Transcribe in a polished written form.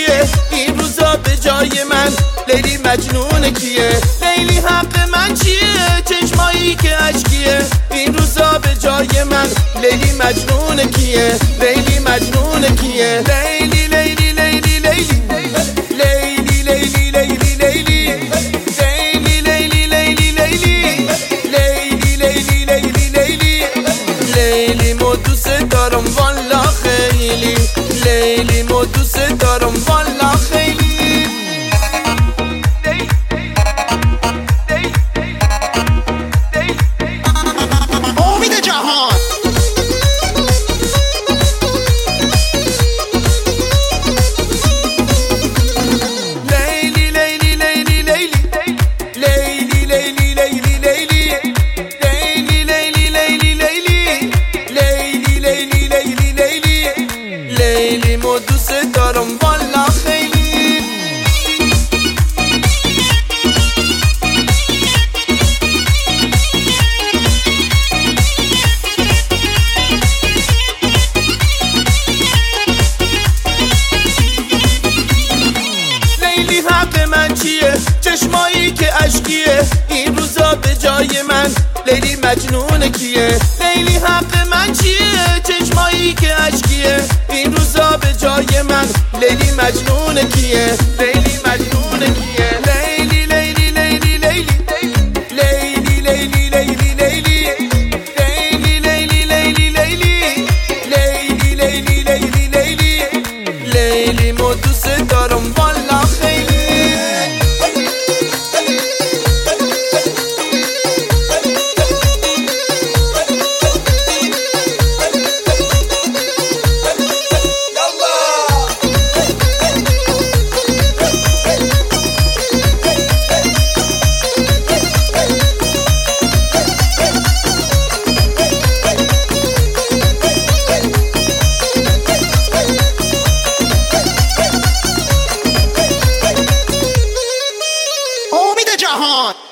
چیه این روزا به جای من؟ لیلی مجنون کیه؟ لیلی حق من چیه چشمایی که اشکیه این روزا به جای من؟ لیلی مجنون کیه؟ لیلی مجنون کیه؟ لیلی لیلی لیلی لیلی لیلی لیلی لیلی لیلی لیلی لیلی لیلی لیلی لیلی لیلی لیلی لیلی مو دوست دارم والا خیلی لیلی مو دوست دارم والا خیلی امید جهان لیلی مو دوست دارم والا خیلی لیلی حق من چیه چشمایی که اشکیه این روزا به جای من؟ لیلی مجنون کیه؟ لیلی حق من چیه چشمایی که اشکیه این روزا به جای من؟ لیلی مجنون کیه؟ لیلی مجنون کیه؟ لیلی لیلی لیلی لیلی لیلی لیلی لیلی لیلی لیلی لیلی لیلی لیلی لیلی لیلی لیلی لیلی مو دوست دارم والا خیلی امید جهان